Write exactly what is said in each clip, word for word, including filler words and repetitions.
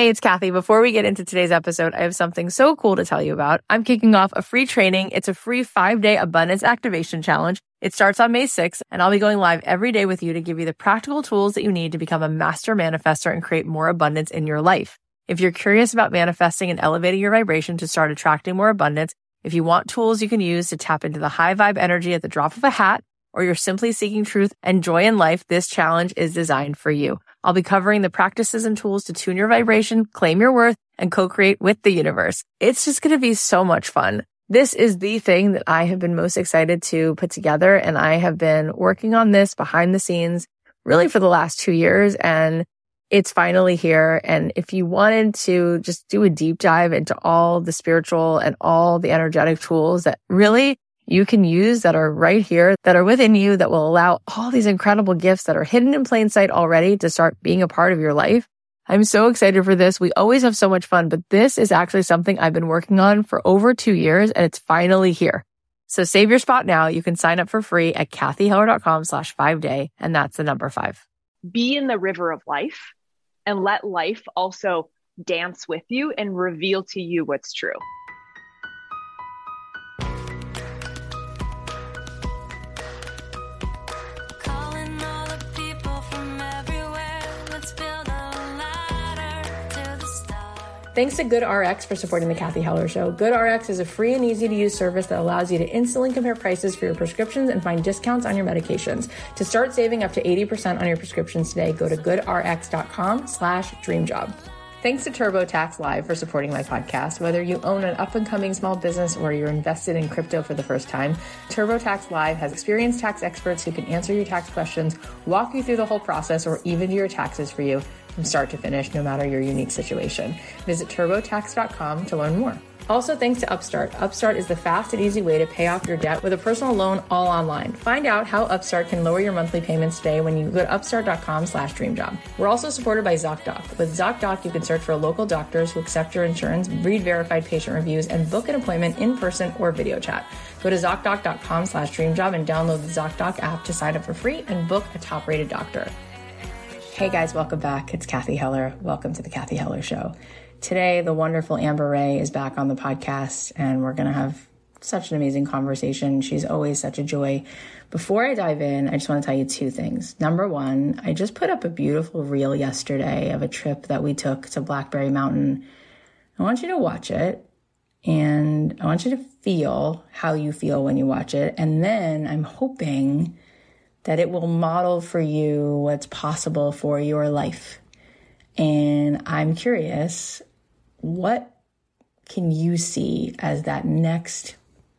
Hey, it's Kathy. Before we get into today's episode, I have something so cool to tell you about. I'm kicking off a free training. It's a free five-day abundance activation challenge. It starts on May sixth, and I'll be going live every day with you to give you the practical tools that you need to become a master manifester and create more abundance in your life. If you're curious about manifesting and elevating your vibration to start attracting more abundance, if you want tools you can use to tap into the high vibe energy at the drop of a hat, or you're simply seeking truth and joy in life, this challenge is designed for you. I'll be covering the practices and tools to tune your vibration, claim your worth, and co-create with the universe. It's just going to be so much fun. This is the thing that I have been most excited to put together, and I have been working on this behind the scenes really for the last two years, and it's finally here. And if you wanted to just do a deep dive into all the spiritual and all the energetic tools that really you can use that are right here, that are within you, that will allow all these incredible gifts that are hidden in plain sight already to start being a part of your life. I'm so excited for this. We always have so much fun, but this is actually something I've been working on for over two years and it's finally here. So save your spot now. You can sign up for free at kathyheller.com slash five day. And that's the number five. Be in the river of life and let life also dance with you and reveal to you what's true. Thanks to GoodRx for supporting the Kathy Heller Show. GoodRx is a free and easy to use service that allows you to instantly compare prices for your prescriptions and find discounts on your medications. To start saving up to eighty percent on your prescriptions today, go to goodrx.com slash dreamjob. Thanks to TurboTax Live for supporting my podcast. Whether you own an up-and-coming small business or you're invested in crypto for the first time, TurboTax Live has experienced tax experts who can answer your tax questions, walk you through the whole process, or even do your taxes for you from start to finish, no matter your unique situation. Visit turbo tax dot com to learn more. Also, thanks to Upstart. Upstart is the fast and easy way to pay off your debt with a personal loan all online. Find out how Upstart can lower your monthly payments today when you go to upstart.com slash dreamjob. We're also supported by ZocDoc. With ZocDoc, you can search for local doctors who accept your insurance, read verified patient reviews, and book an appointment in person or video chat. Go to ZocDoc.com slash dreamjob and download the ZocDoc app to sign up for free and book a top-rated doctor. Hey guys, welcome back. It's Kathy Heller. Welcome to the Kathy Heller Show. Today, the wonderful Amber Ray is back on the podcast, and we're going to have such an amazing conversation. She's always such a joy. Before I dive in, I just want to tell you two things. Number one, I just put up a beautiful reel yesterday of a trip that we took to Blackberry Mountain. I want you to watch it, and I want you to feel how you feel when you watch it. And then I'm hoping that it will model for you what's possible for your life. And I'm curious, what can you see as that next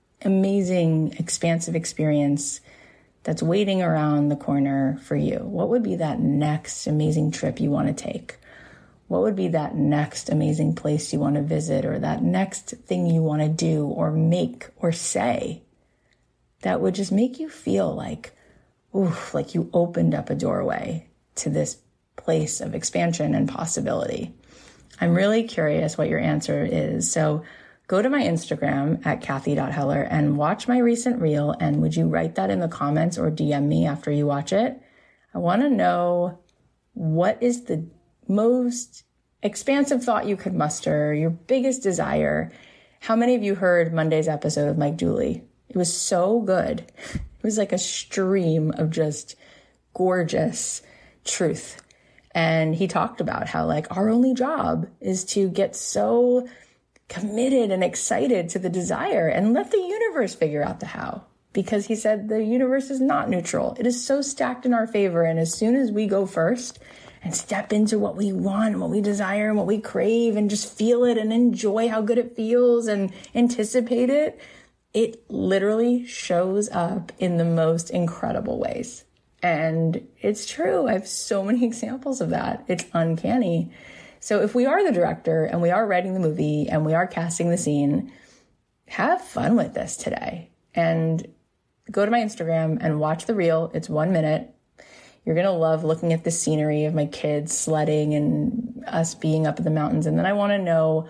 amazing, expansive experience that's waiting around the corner for you? What would be that next amazing trip you want to take? What would be that next amazing place you want to visit, or that next thing you want to do or make or say that would just make you feel like, oof, like you opened up a doorway to this place of expansion and possibility? I'm really curious what your answer is. So go to my Instagram at kathy dot heller and watch my recent reel. And would you write that in the comments or D M me after you watch it? I want to know, what is the most expansive thought you could muster, your biggest desire? How many of you heard Monday's episode of Mike Dooley? It was so good. It was like a stream of just gorgeous truth. And he talked about how, like, our only job is to get so committed and excited to the desire and let the universe figure out the how. Because he said the universe is not neutral. It is so stacked in our favor. And as soon as we go first and step into what we want, what we desire, and what we crave, and just feel it and enjoy how good it feels and anticipate it, it literally shows up in the most incredible ways. And it's true. I have so many examples of that. It's uncanny. So if we are the director and we are writing the movie and we are casting the scene, have fun with this today. And go to my Instagram and watch the reel. It's one minute. You're going to love looking at the scenery of my kids sledding and us being up in the mountains. And then I want to know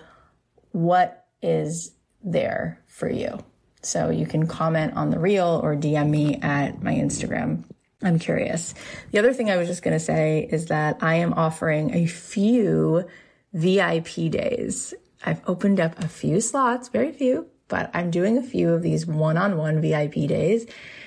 what is there for you. So you can comment on the reel or D M me at my Instagram. I'm curious. The other thing I was just going to say is that I am offering a few V I P days. I've opened up a few slots, very few, but I'm doing a few of these one-on-one V I P days.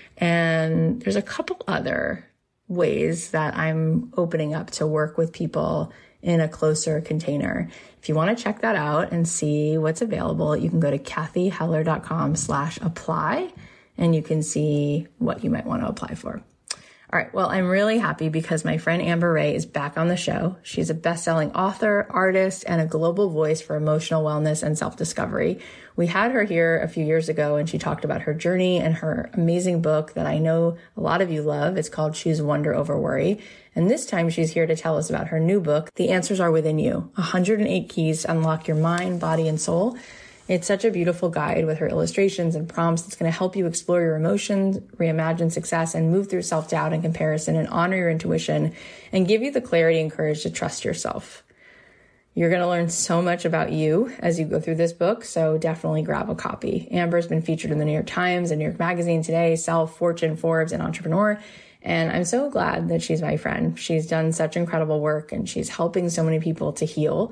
And there's a couple other ways that I'm opening up to work with people in a closer container. If you want to check that out and see what's available, you can go to cathyheller.com slash apply and you can see what you might want to apply for. All right. Well, I'm really happy because my friend Amber Rae is back on the show. She's a best-selling author, artist, and a global voice for emotional wellness and self-discovery. We had her here a few years ago and she talked about her journey and her amazing book that I know a lot of you love. It's called Choose Wonder Over Worry. And this time she's here to tell us about her new book, The Answers Are Within You, one hundred eight Keys to Unlock Your Mind, Body, and Soul. It's such a beautiful guide with her illustrations and prompts that's going to help you explore your emotions, reimagine success, and move through self-doubt and comparison and honor your intuition and give you the clarity and courage to trust yourself. You're going to learn so much about you as you go through this book, so definitely grab a copy. Amber's been featured in the New York Times and New York Magazine Today, Self, Fortune, Forbes, and Entrepreneur. And I'm so glad that she's my friend. She's done such incredible work and she's helping so many people to heal.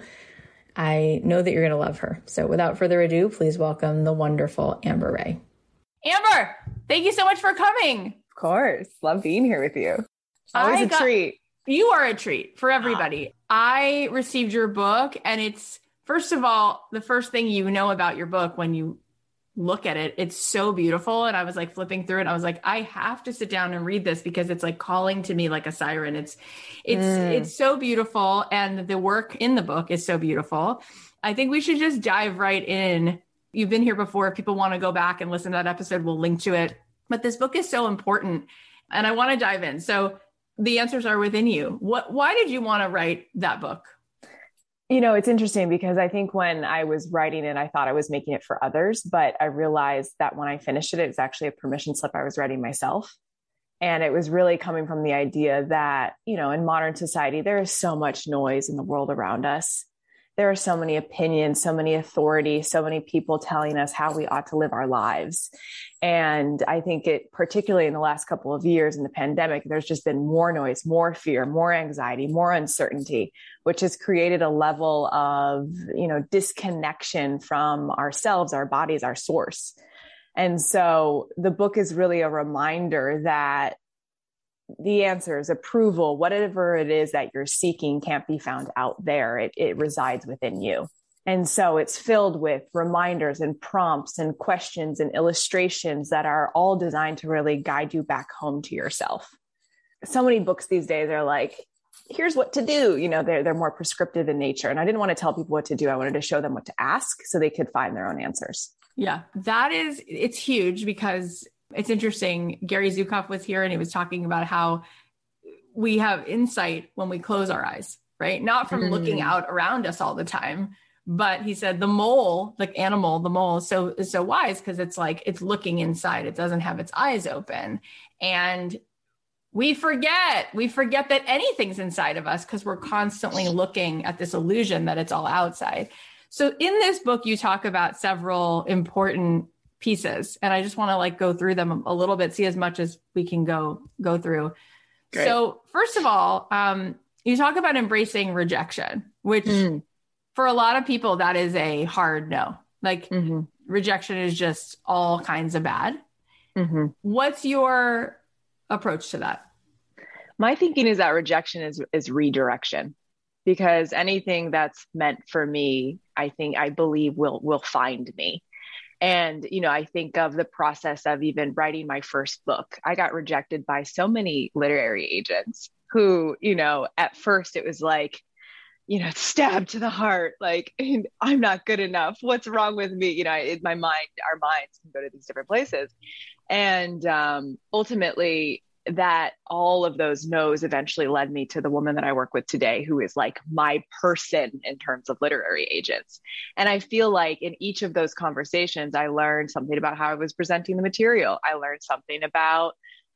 I know that you're going to love her. So without further ado, please welcome the wonderful Amber Rae. Amber, thank you so much for coming. Of course. Love being here with you. Always I a got, treat. You are a treat for everybody. I received your book and it's, first of all, the first thing you know about your book when you look at it, it's so beautiful. And I was like flipping through it. And I was like, I have to sit down and read this because it's like calling to me like a siren. It's, it's, mm. it's so beautiful. And the work in the book is so beautiful. I think we should just dive right in. You've been here before. If people want to go back and listen to that episode, we'll link to it. But this book is so important and I want to dive in. So The Answers Are Within You. What, why did you want to write that book? You know, it's interesting because I think when I was writing it, I thought I was making it for others, but I realized that when I finished it, it was actually a permission slip I was writing myself. And it was really coming from the idea that, you know, in modern society, there is so much noise in the world around us. There are so many opinions, so many authorities, so many people telling us how we ought to live our lives. And I think it, particularly in the last couple of years in the pandemic, there's just been more noise, more fear, more anxiety, more uncertainty, which has created a level of, you know, disconnection from ourselves, our bodies, our source. And so the book is really a reminder that the answers, approval, whatever it is that you're seeking can't be found out there. It, it resides within you. And so it's filled with reminders and prompts and questions and illustrations that are all designed to really guide you back home to yourself. So many books these days are like, here's what to do. You know, they're, they're more prescriptive in nature. And I didn't want to tell people what to do. I wanted to show them what to ask so they could find their own answers. Yeah, that is, it's huge because it's interesting. Gary Zukav was here and he was talking about how we have insight when we close our eyes, right? Not from mm. looking out around us all the time, but he said the mole, like animal, the mole is so, is so wise because it's like, it's looking inside. It doesn't have its eyes open. And we forget, we forget that anything's inside of us because we're constantly looking at this illusion that it's all outside. So in this book, you talk about several important pieces. And I just want to like go through them a little bit, see as much as we can go, go through. Great. So first of all, um, you talk about embracing rejection, which mm. for a lot of people, that is a hard no. Like mm-hmm. rejection is just all kinds of bad. Mm-hmm. What's your approach to that? My thinking is that rejection is, is redirection, because anything that's meant for me, I think, I believe will, will find me. And, you know, I think of the process of even writing my first book. I got rejected by so many literary agents who, you know, at first it was like, you know, stabbed to the heart, like, I'm not good enough. What's wrong with me? You know, in my mind, our minds can go to these different places. And um, ultimately, that all of those no's eventually led me to the woman that I work with today, who is like my person in terms of literary agents. And I feel like in each of those conversations, I learned something about how I was presenting the material. I learned something about,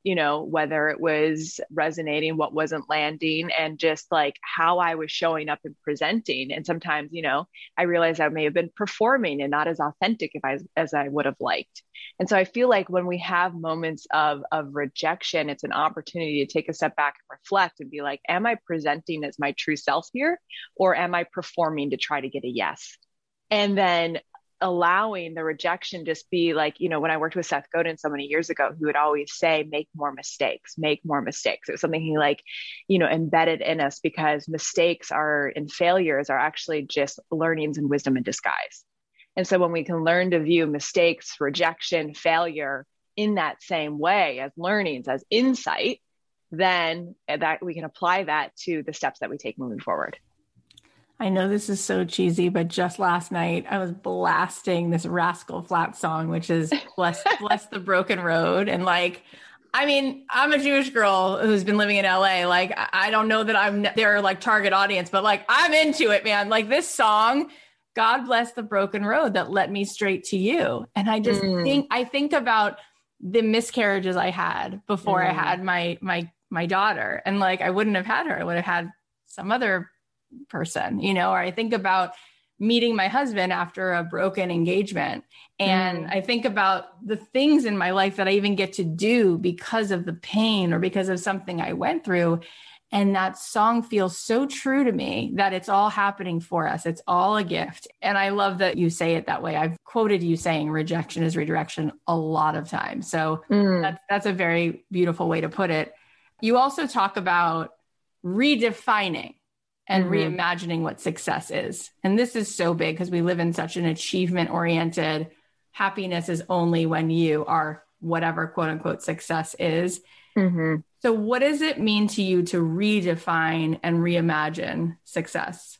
you know, whether it was resonating, what wasn't landing, and just like how I was showing up and presenting. And sometimes, you know, I realized I may have been performing and not as authentic if I, as I would have liked. And so I feel like when we have moments of, of rejection, it's an opportunity to take a step back and reflect and be like, am I presenting as my true self here? Or am I performing to try to get a yes? And then allowing the rejection just be like, you know, when I worked with Seth Godin so many years ago, he would always say, make more mistakes, make more mistakes. It was something he like, you know, embedded in us, because mistakes are and failures are actually just learnings and wisdom in disguise. And so when we can learn to view mistakes, rejection, failure in that same way as learnings, as insight, then that we can apply that to the steps that we take moving forward. I know this is so cheesy, but just last night I was blasting this Rascal Flatts song, which is Bless, Bless the Broken Road. And like, I mean, I'm a Jewish girl who's been living in L A. Like, I don't know that I'm their like target audience, but like, I'm into it, man. Like this song, God bless the broken road that led me straight to you. And I just mm. think, I think about the miscarriages I had before mm. I had my, my, my daughter. And like, I wouldn't have had her. I would have had some other person, you know, or I think about meeting my husband after a broken engagement. And mm. I think about the things in my life that I even get to do because of the pain or because of something I went through. And that song feels so true to me that it's all happening for us. It's all a gift. And I love that you say it that way. I've quoted you saying rejection is redirection a lot of times. So mm. that's, that's a very beautiful way to put it. You also talk about redefining and mm-hmm. reimagining what success is. And this is so big because we live in such an achievement oriented, happiness is only when you are whatever quote unquote success is. Mm-hmm. So what does it mean to you to redefine and reimagine success?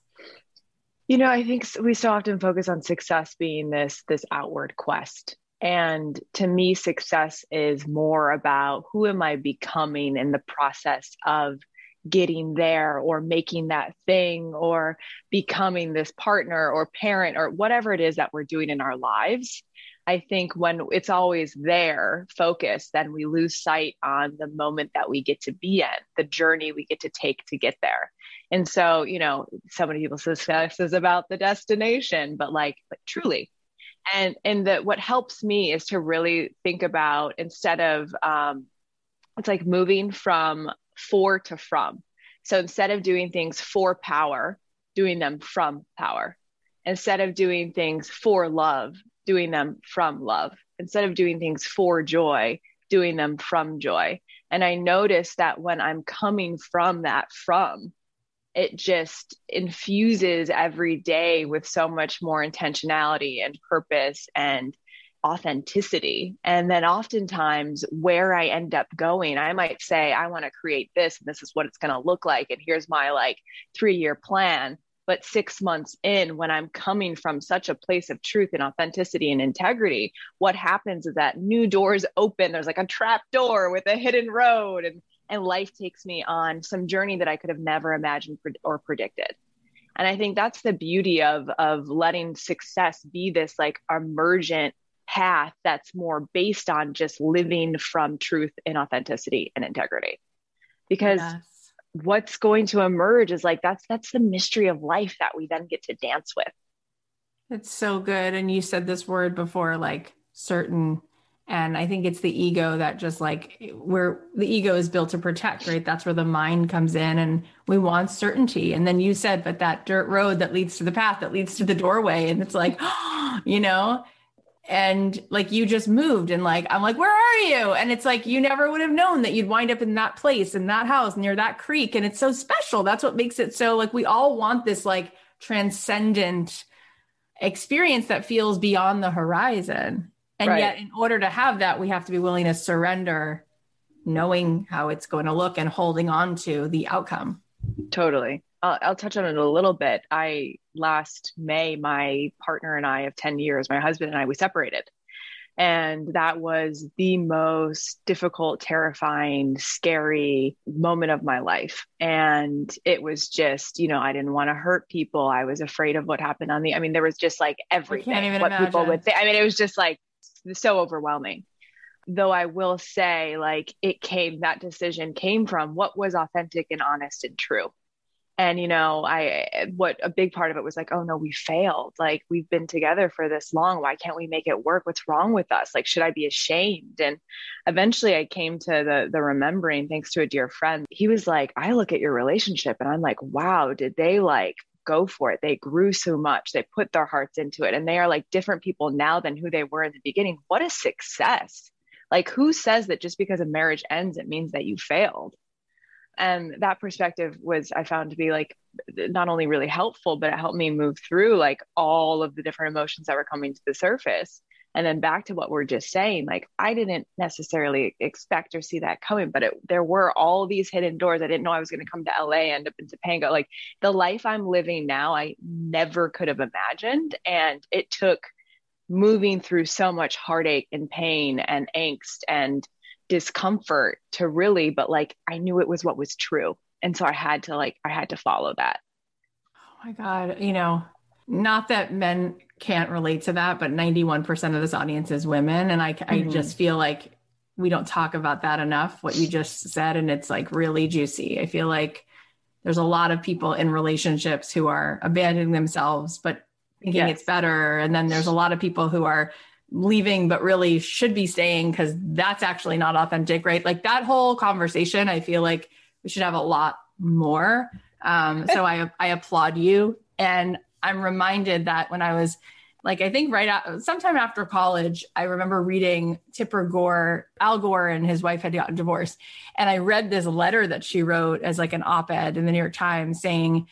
You know, I think we so often focus on success being this, this outward quest. And to me, success is more about who am I becoming in the process of getting there, or making that thing, or becoming this partner or parent or whatever it is that we're doing in our lives. I think when it's always there focused, then we lose sight on the moment that we get to be in, the journey we get to take to get there. And so, you know, so many people say success is about the destination, but like, but truly. And, and that what helps me is to really think about, instead of, um, it's like moving from for to from. So instead of doing things for power, doing them from power. Instead of doing things for love, doing them from love. Instead of doing things for joy, doing them from joy. And I notice that when I'm coming from that from, it just infuses every day with so much more intentionality and purpose and authenticity. And then oftentimes where I end up going, I might say, I want to create this, and this is what it's going to look like. And here's my like three-year plan. But six months in, when I'm coming from such a place of truth and authenticity and integrity, what happens is that new doors open. There's like a trap door with a hidden road, and, and life takes me on some journey that I could have never imagined or predicted. And I think that's the beauty of, of letting success be this like emergent path that's more based on just living from truth and authenticity and integrity. Because yes. what's going to emerge is like, that's, that's the mystery of life that we then get to dance with. It's so good. And you said this word before, like certain, and I think it's the ego that just like, where the ego is built to protect, right? That's where the mind comes in, and we want certainty. And then you said, but that dirt road that leads to the path, that leads to the doorway. And it's like, you know, and like, you just moved, and like, I'm like, where are you? And it's like, you never would have known that you'd wind up in that place, in that house, near that creek. And it's so special. That's what makes it so like, we all want this like transcendent experience that feels beyond the horizon. And right. yet in order to have that, we have to be willing to surrender, knowing how it's going to look and holding on to the outcome. Totally. I'll, I'll touch on it a little bit. I last May, my partner and I of ten years, my husband and I, we separated. And that was the most difficult, terrifying, scary moment of my life. And it was just, you know, I didn't want to hurt people. I was afraid of what happened on the, I mean, there was just like everything, what imagine. people would say. I mean, it was just like so overwhelming. Though I will say, like, it came, that decision came from what was authentic and honest and true. And, you know, I, what a big part of it was like, oh no, we failed. Like, we've been together for this long. Why can't we make it work? What's wrong with us? Like, should I be ashamed? And eventually I came to the, the remembering, thanks to a dear friend. He was like, I look at your relationship and I'm like, wow, did they like go for it? They grew so much. They put their hearts into it. And they are like different people now than who they were in the beginning. What a success. Like, who says that just because a marriage ends, it means that you failed? And that perspective was, I found to be like, not only really helpful, but it helped me move through like all of the different emotions that were coming to the surface. And then back to what we're just saying, like, I didn't necessarily expect or see that coming, but it, there were all these hidden doors. I didn't know I was going to come to L A, end up in Topanga. Like, the life I'm living now, I never could have imagined. And it took moving through so much heartache and pain and angst and discomfort to really, but like, I knew it was what was true. And so I had to like, I had to follow that. Oh my God. You know, not that men can't relate to that, but ninety-one percent of this audience is women. And I, mm-hmm. I just feel like we don't talk about that enough, what you just said. And it's like really juicy. I feel like there's a lot of people in relationships who are abandoning themselves, but thinking yes. it's better. And then there's a lot of people who are leaving, but really should be staying because that's actually not authentic, right? Like, that whole conversation, I feel like we should have a lot more. Um, so I, I applaud you. And I'm reminded that when I was like, I think right out, sometime after college, I remember reading Tipper Gore, Al Gore and his wife had gotten divorced. And I read this letter that she wrote as like an op-ed in the New York Times saying,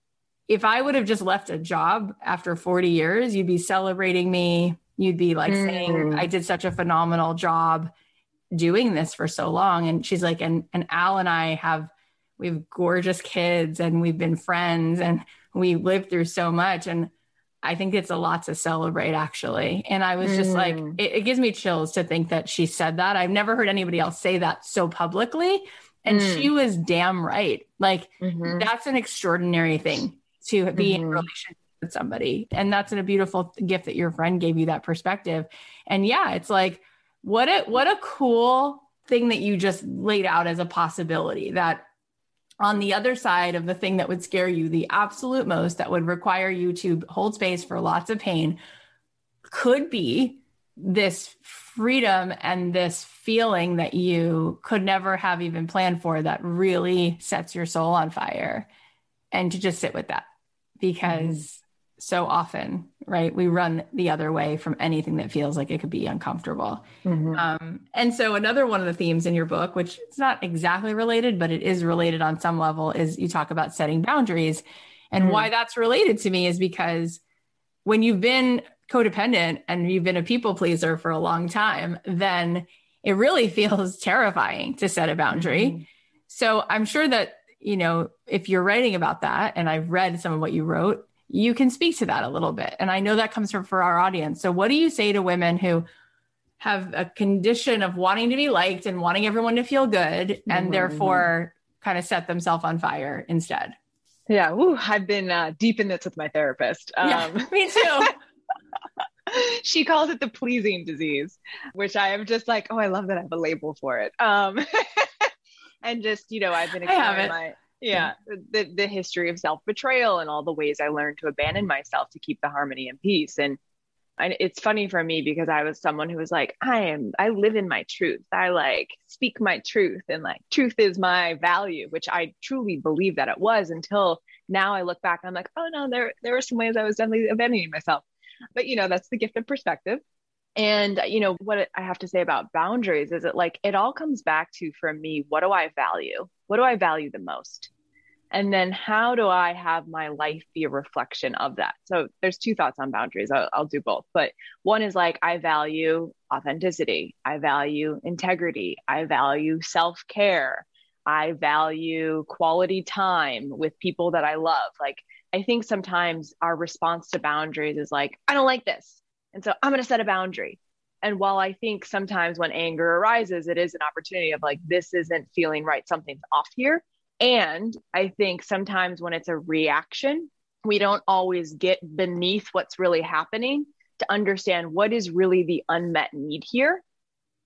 if I would have just left a job after forty years, you'd be celebrating me. You'd be like mm. saying, I did such a phenomenal job doing this for so long. And she's like, and, and Al and I have, we have gorgeous kids and we've been friends and we lived through so much. And I think it's a lot to celebrate, actually. And I was mm. just like, it, it gives me chills to think that she said that. I've never heard anybody else say that so publicly. And mm. she was damn right. Like, mm-hmm. that's an extraordinary thing to be mm-hmm. in a relationship with somebody. And that's a beautiful gift that your friend gave you, that perspective. And yeah, it's like, what a, what a cool thing that you just laid out as a possibility, that on the other side of the thing that would scare you the absolute most, that would require you to hold space for lots of pain, could be this freedom and this feeling that you could never have even planned for, that really sets your soul on fire. And to just sit with that, because mm-hmm. so often, right, we run the other way from anything that feels like it could be uncomfortable. Mm-hmm. Um, and so another one of the themes in your book, which it's not exactly related, but it is related on some level, is you talk about setting boundaries. And mm-hmm. why that's related to me is because when you've been codependent and you've been a people pleaser for a long time, then it really feels terrifying to set a boundary. Mm-hmm. So I'm sure that, you know, if you're writing about that, and I've read some of what you wrote, you can speak to that a little bit. And I know that comes from for our audience. So what do you say to women who have a condition of wanting to be liked and wanting everyone to feel good, and mm-hmm. therefore kind of set themselves on fire instead? Yeah. Woo, I've been uh, deep in this with my therapist. Um, yeah, me too. She calls it the pleasing disease, which I am just like, oh, I love that I have a label for it. Um, and just, you know, I've been exploring my, yeah, the, the history of self-betrayal and all the ways I learned to abandon myself to keep the harmony and peace. And, and it's funny for me because I was someone who was like, I am, I live in my truth. I like speak my truth, and like truth is my value, which I truly believe that it was, until now I look back and I'm like, oh no, there, there were some ways I was definitely abandoning myself. But, you know, that's the gift of perspective. And, you know, what I have to say about boundaries is that, like, it all comes back to, for me, what do I value? What do I value the most? And then how do I have my life be a reflection of that? So there's two thoughts on boundaries. I'll, I'll do both. But one is like, I value authenticity. I value integrity. I value self-care. I value quality time with people that I love. Like, I think sometimes our response to boundaries is like, I don't like this, and so I'm going to set a boundary. And while I think sometimes when anger arises, it is an opportunity of like, this isn't feeling right, something's off here. And I think sometimes when it's a reaction, we don't always get beneath what's really happening to understand what is really the unmet need here.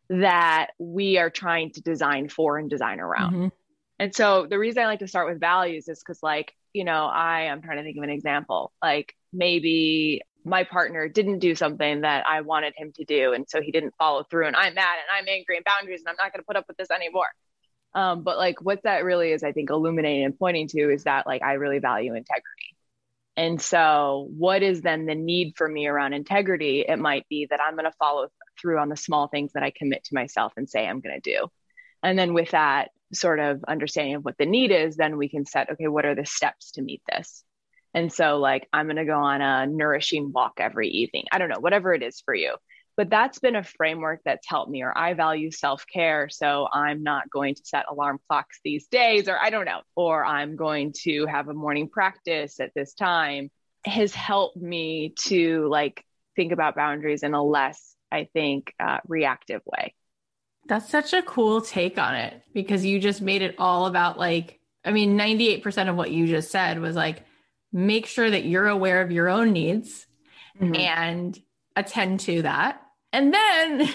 that we are trying to design for and design around. Mm-hmm. And so the reason I like to start with values is because, like, you know, I am trying to think of an example, like maybe my partner didn't do something that I wanted him to do. And so he didn't follow through, and I'm mad and I'm angry and boundaries and I'm not going to put up with this anymore. Um, but like what that really is, I think, illuminating and pointing to is that, like, I really value integrity. And so what is then the need for me around integrity? It might be that I'm going to follow through on the small things that I commit to myself and say I'm going to do. And then with that sort of understanding of what the need is, then we can set, okay, what are the steps to meet this? And so, like, I'm going to go on a nourishing walk every evening. I don't know, whatever it is for you. But that's been a framework that's helped me. Or I value self-care, so I'm not going to set alarm clocks these days, or I don't know, or I'm going to have a morning practice at this time. Has helped me to, like, think about boundaries in a less, I think, uh, reactive way. That's such a cool take on it, because you just made it all about, like, I mean, ninety-eight percent of what you just said was like, make sure that you're aware of your own needs mm-hmm. and attend to that. And then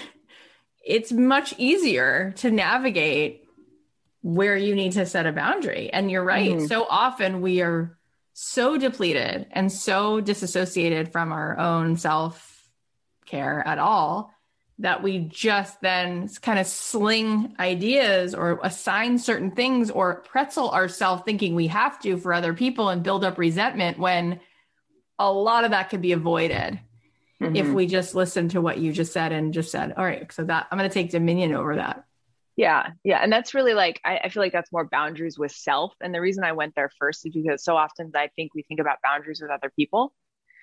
it's much easier to navigate where you need to set a boundary. And you're right. Mm-hmm. So often we are so depleted and so disassociated from our own self-care at all that we just then kind of sling ideas or assign certain things or pretzel ourselves thinking we have to for other people and build up resentment, when a lot of that could be avoided mm-hmm. if we just listen to what you just said and just said, all right, so that I'm going to take dominion over that. Yeah. Yeah. And that's really, like, I, I feel like that's more boundaries with self. And the reason I went there first is because so often I think we think about boundaries with other people.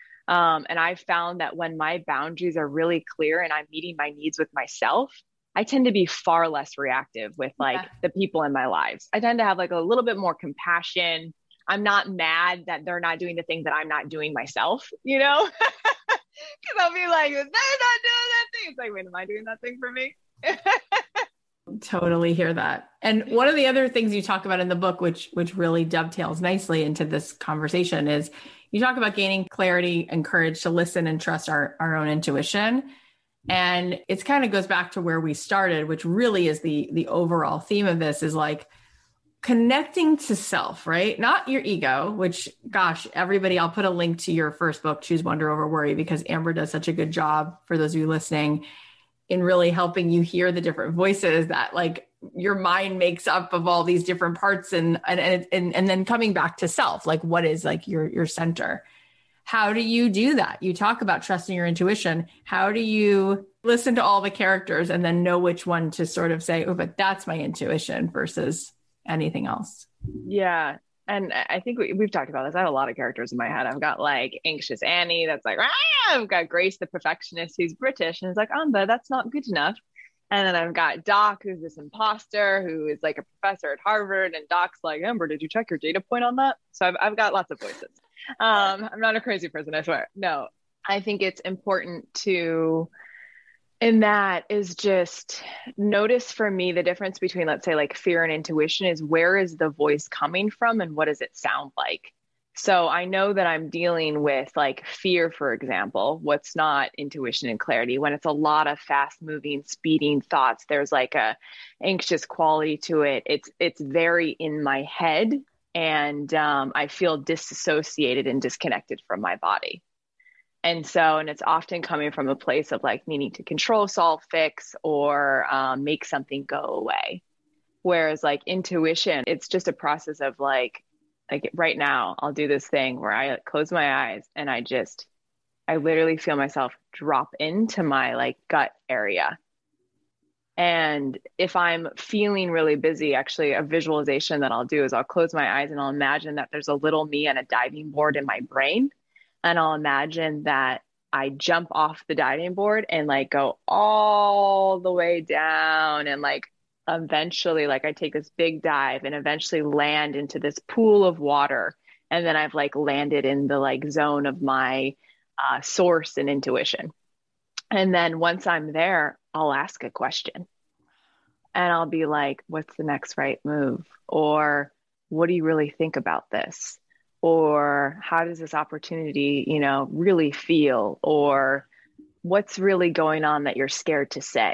Um, and I found that when my boundaries are really clear and I'm meeting my needs with myself, I tend to be far less reactive with, like, yeah. the people in my lives. I tend to have, like, a little bit more compassion. I'm not mad that they're not doing the thing that I'm not doing myself, you know, because I'll be like, they're not doing that thing. It's like, wait, am I doing that thing for me? Totally hear that. And one of the other things you talk about in the book, which, which really dovetails nicely into this conversation, is you talk about gaining clarity and courage to listen and trust our, our own intuition. And it kind of goes back to where we started, which really is the, the overall theme of this, is like connecting to self, right? Not your ego, which, gosh, everybody, I'll put a link to your first book, Choose Wonder Over Worry, because Amber does such a good job, for those of you listening, in really helping you hear the different voices that, like, your mind makes up of all these different parts, and, and, and, and then coming back to self, like, what is, like, your, your center? How do you do that? You talk about trusting your intuition. How do you listen to all the characters and then know which one to sort of say, oh, but that's my intuition versus anything else? Yeah. And I think we, we've talked about this. I have a lot of characters in my head. I've got, like, anxious Annie that's like, ah! I've got Grace, the perfectionist, who's British and is like, Amber, that's not good enough. And then I've got Doc, who's this imposter, who is, like, a professor at Harvard. And Doc's like, Amber, did you check your data point on that? So I've, I've got lots of voices. Um, I'm not a crazy person, I swear. No, I think it's important to, in that is just notice, for me, the difference between, let's say, like, fear and intuition is, where is the voice coming from and what does it sound like? So I know that I'm dealing with, like, fear, for example. What's not intuition and clarity? When it's a lot of fast moving, speeding thoughts, there's, like, a anxious quality to it. It's, it's very in my head, and um, I feel disassociated and disconnected from my body. And so, and it's often coming from a place of, like, needing to control, solve, fix, or um, make something go away. Whereas, like, intuition, it's just a process of, like, like right now, I'll do this thing where I close my eyes and I just, I literally feel myself drop into my, like, gut area. And if I'm feeling really busy, actually a visualization that I'll do is I'll close my eyes and I'll imagine that there's a little me on a diving board in my brain. And I'll imagine that I jump off the diving board and, like, go all the way down, and, like, eventually, like, I take this big dive and eventually land into this pool of water. And then I've, like, landed in the, like, zone of my uh, source and intuition. And then once I'm there, I'll ask a question and I'll be like, what's the next right move? Or what do you really think about this? Or how does this opportunity, you know, really feel? Or what's really going on that you're scared to say?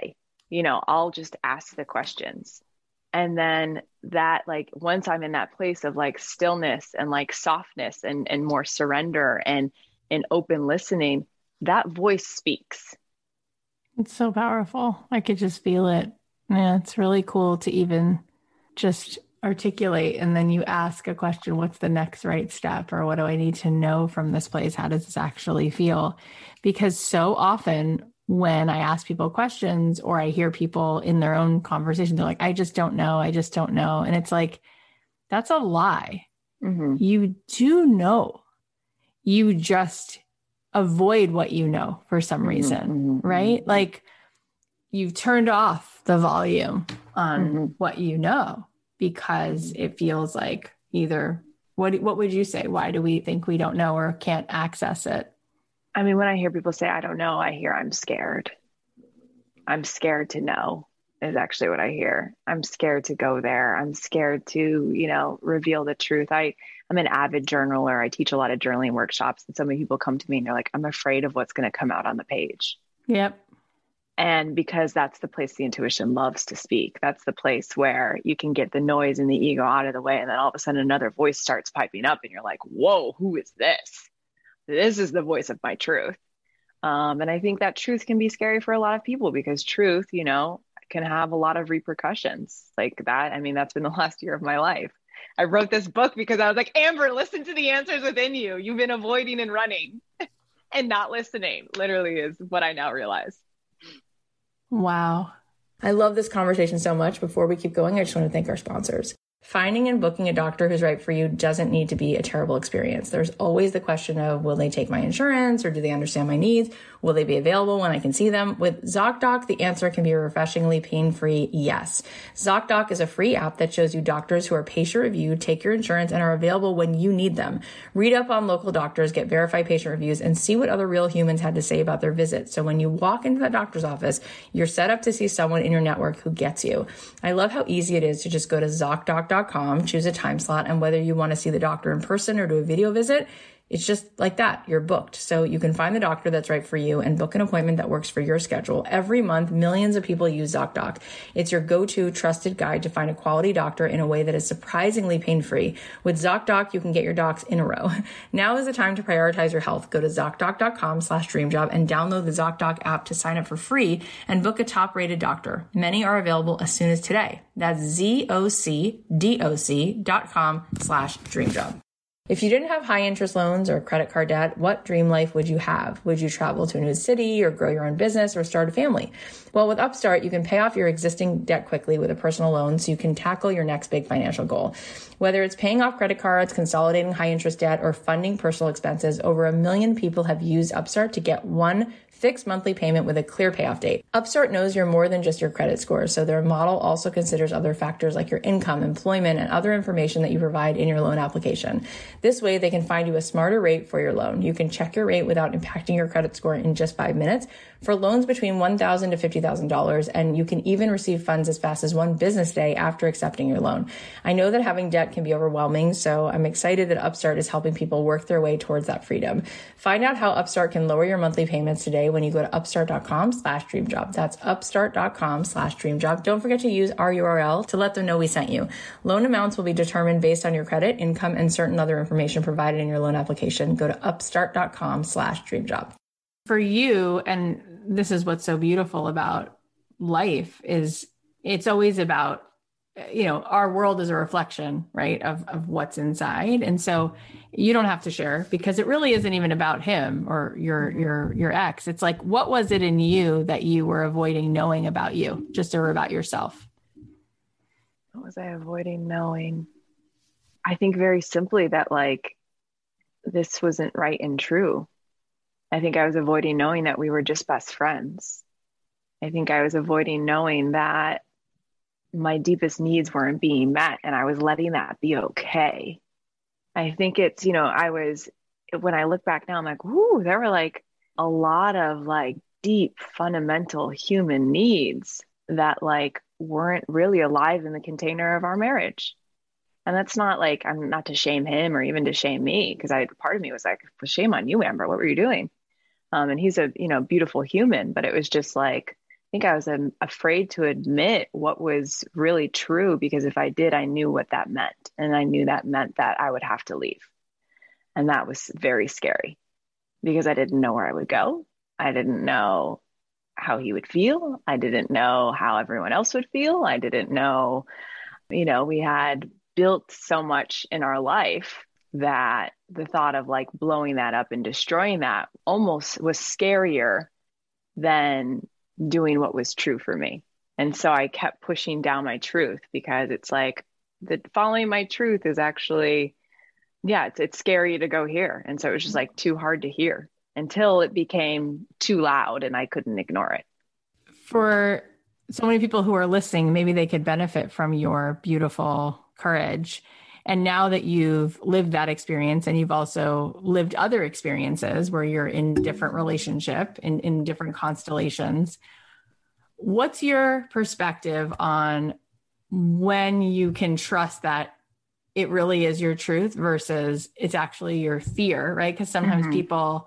you know, I'll just ask the questions. And then that, like, once I'm in that place of like stillness and like softness and, and more surrender and, and open listening, that voice speaks. It's so powerful. I could just feel it. Yeah, it's really cool to even just articulate, and then you ask a question, what's the next right step? Or what do I need to know from this place? How does this actually feel? Because so often when I ask people questions or I hear people in their own conversation, they're like, I just don't know. I just don't know. And it's like, that's a lie. Mm-hmm. You do know. You just avoid what you know for some reason, mm-hmm. right? Mm-hmm. Like you've turned off the volume on mm-hmm. what you know, because it feels like either, what, what would you say? Why do we think we don't know or can't access it? I mean, when I hear people say, I don't know, I hear, I'm scared. I'm scared to know is actually what I hear. I'm scared to go there. I'm scared to, you know, reveal the truth. I, I'm an avid journaler. I teach a lot of journaling workshops, and so many people come to me and they're like, I'm afraid of what's going to come out on the page. Yep. And because that's the place the intuition loves to speak. That's the place where you can get the noise and the ego out of the way. And then all of a sudden another voice starts piping up and you're like, whoa, who is this? This is the voice of my truth. Um, and I think that truth can be scary for a lot of people, because truth, you know, can have a lot of repercussions like that. I mean, that's been the last year of my life. I wrote this book because I was like, Amber, listen to the answers within you. You've been avoiding and running and not listening, literally, is what I now realize. Wow. I love this conversation so much. Before we keep going, I just want to thank our sponsors. Finding and booking a doctor who's right for you doesn't need to be a terrible experience. There's always the question of, will they take my insurance, or do they understand my needs? Will they be available when I can see them? With ZocDoc, the answer can be a refreshingly pain-free yes. ZocDoc is a free app that shows you doctors who are patient-reviewed, take your insurance, and are available when you need them. Read up on local doctors, get verified patient reviews, and see what other real humans had to say about their visit. So when you walk into that doctor's office, you're set up to see someone in your network who gets you. I love how easy it is to just go to ZocDoc dot com, choose a time slot, and whether you want to see the doctor in person or do a video visit, it's just like that. You're booked. So you can find the doctor that's right for you and book an appointment that works for your schedule. Every month, millions of people use ZocDoc. It's your go-to trusted guide to find a quality doctor in a way that is surprisingly pain-free. With ZocDoc, you can get your docs in a row. Now is the time to prioritize your health. Go to ZocDoc dot com slash dreamjob and download the ZocDoc app to sign up for free and book a top-rated doctor. Many are available as soon as today. That's ZocDoc dot com slash dreamjob. If you didn't have high interest loans or credit card debt, what dream life would you have? Would you travel to a new city or grow your own business or start a family? Well, with Upstart, you can pay off your existing debt quickly with a personal loan so you can tackle your next big financial goal. Whether it's paying off credit cards, consolidating high interest debt, or funding personal expenses, over a million people have used Upstart to get one fixed monthly payment with a clear payoff date. Upstart knows you're more than just your credit score, so their model also considers other factors like your income, employment, and other information that you provide in your loan application. This way, they can find you a smarter rate for your loan. You can check your rate without impacting your credit score in just five minutes for loans between one thousand dollars to fifty thousand dollars, and you can even receive funds as fast as one business day after accepting your loan. I know that having debt can be overwhelming, so I'm excited that Upstart is helping people work their way towards that freedom. Find out how Upstart can lower your monthly payments today when you go to upstart dot com slash dreamjob. That's upstart dot com slash dreamjob. Don't forget to use our U R L to let them know we sent you. Loan amounts will be determined based on your credit, income, and certain other information provided in your loan application. Go to upstart dot com slash dreamjob. For you, and this is what's so beautiful about life, is it's always about, you know, our world is a reflection, right, of, of what's inside. And so you don't have to share, because it really isn't even about him or your, your, your ex. It's like, what was it in you that you were avoiding knowing about you, just or about yourself? What was I avoiding knowing? I think very simply that, like, this wasn't right and true. I think I was avoiding knowing that we were just best friends. I think I was avoiding knowing that my deepest needs weren't being met, and I was letting that be okay. I think it's, you know, I was, when I look back now, I'm like, whoo, there were like a lot of like deep, fundamental human needs that like weren't really alive in the container of our marriage. And that's not like, I'm not to shame him or even to shame me, because I, part of me was like, well, shame on you, Amber, what were you doing? Um, and he's a, you know, beautiful human, but it was just like, think I was um, afraid to admit what was really true, because if I did, I knew what that meant. And I knew that meant that I would have to leave. And that was very scary because I didn't know where I would go. I didn't know how he would feel. I didn't know how everyone else would feel. I didn't know, you know, we had built so much in our life that the thought of like blowing that up and destroying that almost was scarier than doing what was true for me. And so I kept pushing down my truth, because it's like that following my truth is actually, yeah, it's, it's scary to go here. And so it was just like too hard to hear until it became too loud and I couldn't ignore it. For so many people who are listening, maybe they could benefit from your beautiful courage. And now that you've lived that experience and you've also lived other experiences where you're in different relationship, in, in different constellations, what's your perspective on when you can trust that it really is your truth versus it's actually your fear, right? Because sometimes mm-hmm. people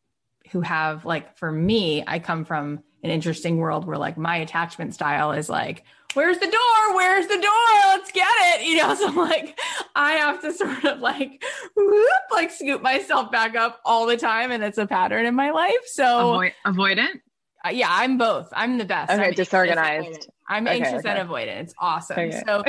who have, like, for me, I come from an interesting world where like my attachment style is like, where's the door? Where's the door? Let's get it. You know, so I'm like, I have to sort of like, whoop, like scoop myself back up all the time. And it's a pattern in my life. So Avoid, avoidant. Uh, yeah, I'm both. I'm the best. Okay. I'm disorganized. I'm okay, anxious okay. and avoidant. It's awesome. Okay. So,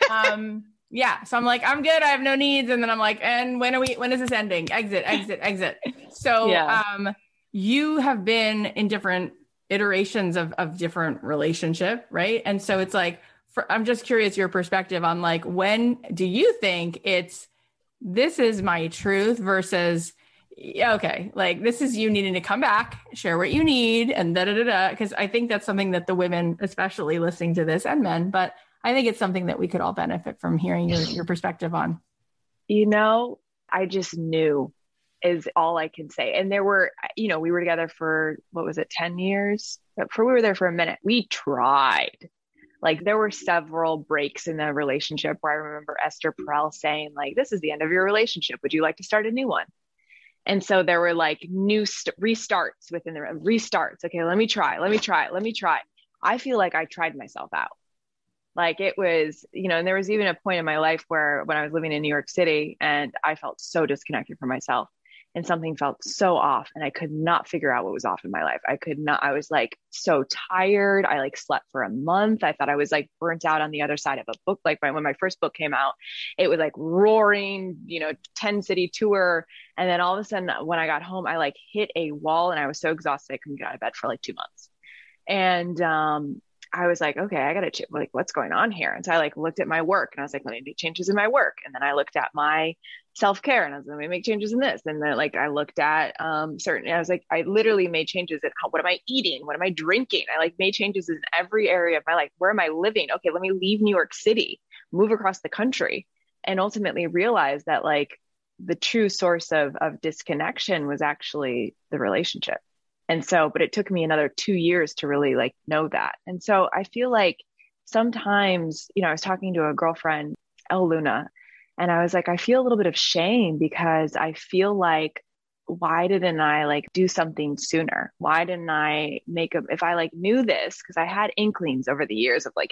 um, yeah. So I'm like, I'm good. I have no needs. And then I'm like, and when are we, when is this ending? Exit, exit, exit. So, yeah. um, you have been in different iterations of, of different relationship. Right. And so it's like, for, I'm just curious your perspective on like, when do you think it's, this is my truth versus, yeah, okay, like this is you needing to come back, share what you need and da da da da. Cause I think that's something that the women, especially listening to this, and men, but I think it's something that we could all benefit from hearing your, your perspective on. You know, I just knew is all I can say. And there were, you know, we were together for, what was it, ten years? For we were there for a minute. We tried. Like there were several breaks in the relationship where I remember Esther Perel saying like, this is the end of your relationship. Would you like to start a new one? And so there were like new st- restarts within the restarts. Okay, let me try, let me try, let me try. I feel like I tried myself out. Like it was, you know, and there was even a point in my life where when I was living in New York City and I felt so disconnected from myself and something felt so off and I could not figure out what was off in my life. I could not, I was like so tired. I like slept for a month. I thought I was like burnt out on the other side of a book. Like my, when my first book came out, it was like roaring, you know, ten city tour. And then all of a sudden when I got home, I like hit a wall and I was so exhausted. I couldn't get out of bed for like two months. And, um, I was like, okay, I got to ch- like, what's going on here? And so I like looked at my work and I was like, let me make changes in my work. And then I looked at my self-care and I was like, let me make changes in this. And then like, I looked at, um, certain, I was like, I literally made changes in how, what am I eating? What am I drinking? I like made changes in every area of my life. Where am I living? Okay, let me leave New York City, move across the country, and ultimately realize that like the true source of, of disconnection was actually the relationship. And so, but it took me another two years to really like know that. And so I feel like sometimes, you know, I was talking to a girlfriend, El Luna, and I was like, I feel a little bit of shame because I feel like, why didn't I like do something sooner? Why didn't I make a, if I like knew this, because I had inklings over the years of like,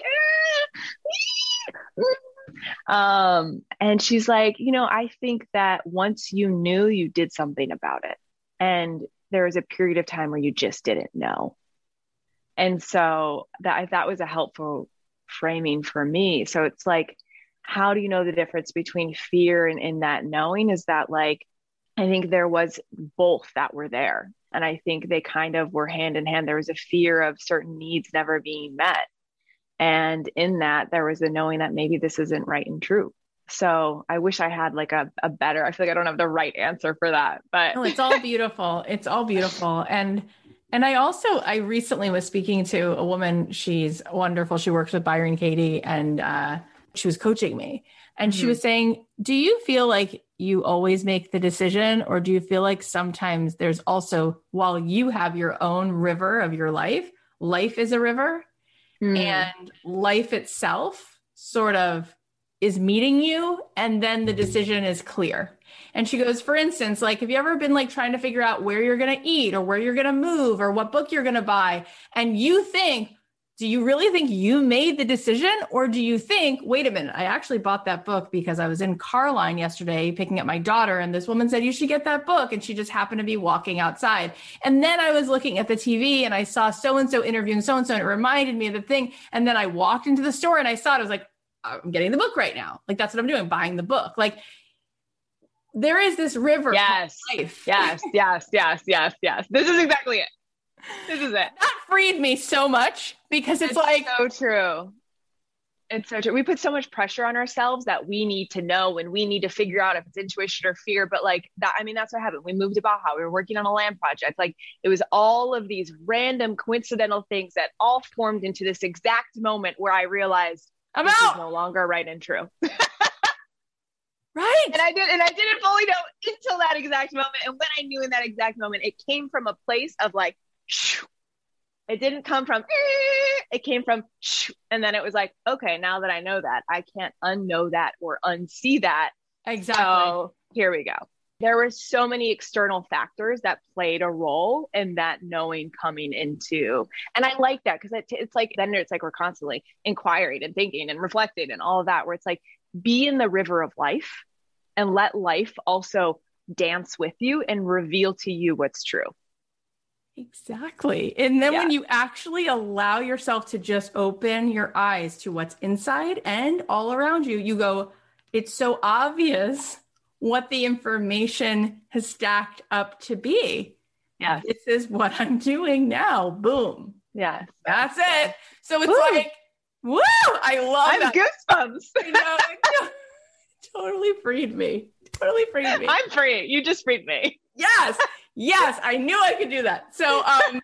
ah, um, and she's like, you know, I think that once you knew, you did something about it. And there was a period of time where you just didn't know. And so that, that was a helpful framing for me. So it's like, how do you know the difference between fear and, and that knowing is that like, I think there was both that were there. And I think they kind of were hand in hand. There was a fear of certain needs never being met. And in that, there was a knowing that maybe this isn't right and true. So I wish I had like a, a better, I feel like I don't have the right answer for that, but no, it's all beautiful. It's all beautiful. And, and I also, I recently was speaking to a woman, she's wonderful. She works with Byron Katie and, uh, she was coaching me and mm-hmm. she was saying, do you feel like you always make the decision? Or do you feel like sometimes there's also, while you have your own river of your life, life is a river mm. and life itself sort of is meeting you. And then the decision is clear. And she goes, for instance, like, have you ever been like trying to figure out where you're going to eat or where you're going to move or what book you're going to buy? And you think, do you really think you made the decision? Or do you think, wait a minute, I actually bought that book because I was in Carline yesterday picking up my daughter, and this woman said, you should get that book. And she just happened to be walking outside. And then I was looking at the T V and I saw so-and-so interviewing so-and-so, and it reminded me of the thing. And then I walked into the store and I saw it. I was like, I'm getting the book right now. Like, that's what I'm doing, buying the book. Like, there is this river. Yes. Life. Yes. Yes. Yes. Yes. Yes. This is exactly it. This is it. That freed me so much, because it's, it's like, so true. It's so true. We put so much pressure on ourselves that we need to know, and we need to figure out if it's intuition or fear. But like that, I mean, that's what happened. We moved to Baja. We were working on a land project. Like, it was all of these random coincidental things that all formed into this exact moment where I realized I'm this out. is no longer right and true. Right. And I did, and I didn't fully know until that exact moment. And when I knew in that exact moment, it came from a place of like, shoo. It didn't come from, eh, it came from, shoo. And then it was like, okay, now that I know that, I can't unknow that or unsee that. Exactly. So here we go. There were so many external factors that played a role in that knowing coming into, and I like that, because it, it's like, then it's like we're constantly inquiring and thinking and reflecting and all of that, where it's like, be in the river of life and let life also dance with you and reveal to you what's true. Exactly. And then Yeah. when you actually allow yourself to just open your eyes to what's inside and all around you, you go, it's so obvious what the information has stacked up to be. Yeah. This is what I'm doing now. Boom. Yes. That's it. So it's Woo. like, woo, I love I have that. goosebumps. I know, it totally freed me. Totally freed me. I'm free. You just freed me. Yes. Yes. I knew I could do that. So, um,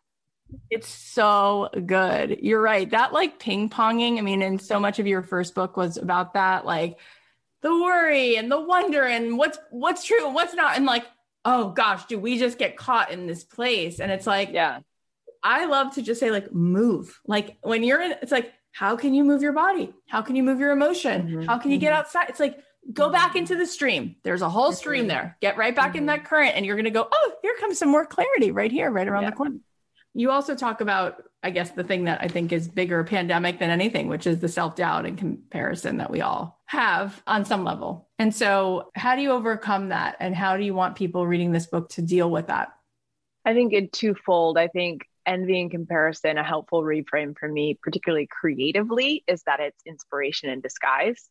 it's so good. You're right. That like ping ponging. I mean, and so much of your first book was about that, like the worry and the wonder and what's, what's true and what's not. And like, oh gosh, do we just get caught in this place? And it's like, Yeah. I love to just say like, move. Like when you're in, it's like, how can you move your body? How can you move your emotion? Mm-hmm. How can you get outside? It's like, go back into the stream. There's a whole stream Mm-hmm. there. Get right back Mm-hmm. in that current, and you're going to go, oh, here comes some more clarity right here, right around Yeah. the corner. You also talk about, I guess, the thing that I think is bigger pandemic than anything, which is the self-doubt and comparison that we all have on some level. And so how do you overcome that? And how do you want people reading this book to deal with that? I think in twofold. I think envy and comparison, a helpful reframe for me, particularly creatively, is that it's inspiration in disguise.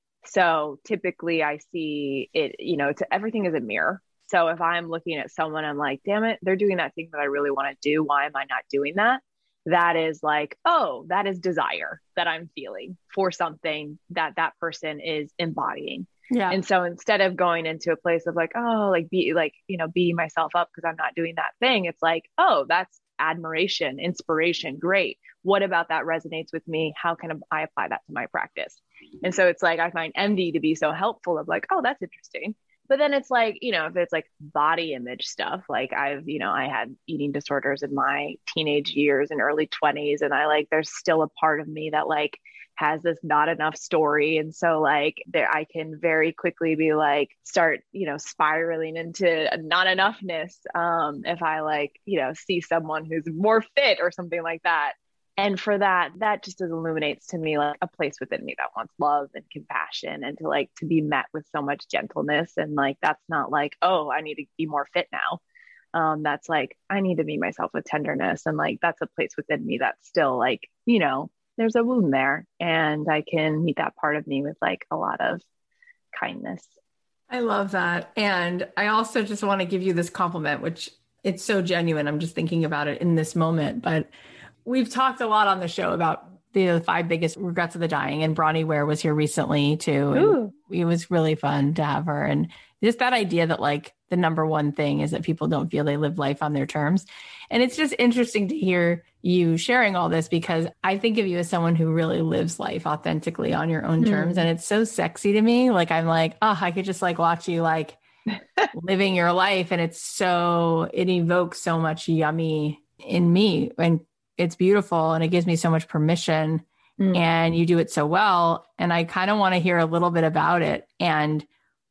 So typically I see it, you know, it's, everything is a mirror. So if I'm looking at someone, I'm like, damn it, they're doing that thing that I really want to do. Why am I not doing that? That is like, oh, that is desire that I'm feeling for something that that person is embodying. Yeah. And so instead of going into a place of like, oh, like be like, you know, beating myself up because I'm not doing that thing, it's like, oh, that's admiration, inspiration. Great. What about that resonates with me? How can I apply that to my practice? And so it's like, I find envy to be so helpful of like, oh, that's interesting. But then it's like, you know, if it's like body image stuff, like I've, you know, I had eating disorders in my teenage years and early twenties. And I like, there's still a part of me that like has this not enough story. And so like there, I can very quickly be like, start, you know, spiraling into not enoughness. Um, if I like, you know, see someone who's more fit or something like that. And for that, that just illuminates to me like a place within me that wants love and compassion and to like to be met with so much gentleness. And like, that's not like, oh, I need to be more fit now. Um, that's like, I need to meet myself with tenderness. And like, that's a place within me that's still like, you know, there's a wound there and I can meet that part of me with like a lot of kindness. I love that. And I also just want to give you this compliment, which it's so genuine. I'm just thinking about it in this moment, but we've talked a lot on the show about the five biggest regrets of the dying, and Bronnie Ware was here recently too. And it was really fun to have her. And just that idea that like the number one thing is that people don't feel they live life on their terms. And it's just interesting to hear you sharing all this, because I think of you as someone who really lives life authentically on your own terms. Mm. And it's so sexy to me. Like, I'm like, oh, I could just like watch you like living your life. And it's so, it evokes so much yummy in me. And it's beautiful and it gives me so much permission mm. and you do it so well. And I kind of want to hear a little bit about it and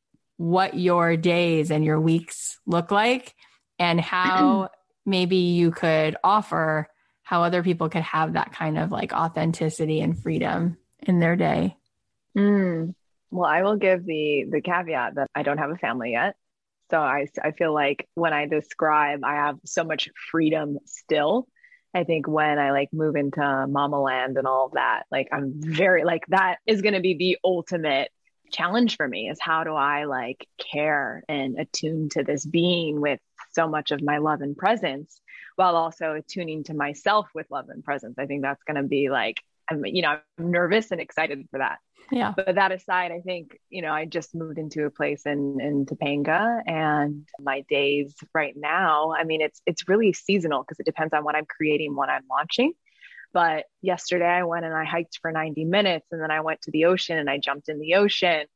what your days and your weeks look like and how maybe you could offer how other people could have that kind of like authenticity and freedom in their day. Mm. Well, I will give the the caveat that I don't have a family yet. So I, I feel like when I describe, I have so much freedom still. I think when I like move into mama land and all of that, like I'm very like, that is going to be the ultimate challenge for me, is how do I like care and attune to this being with so much of my love and presence, while also attuning to myself with love and presence. I think that's going to be like, I'm, you know, I'm nervous and excited for that. Yeah. But that aside, I think, you know, I just moved into a place in, in Topanga, and my days right now, I mean, it's, it's really seasonal because it depends on what I'm creating, what I'm launching. But yesterday I went and I hiked for ninety minutes, and then I went to the ocean and I jumped in the ocean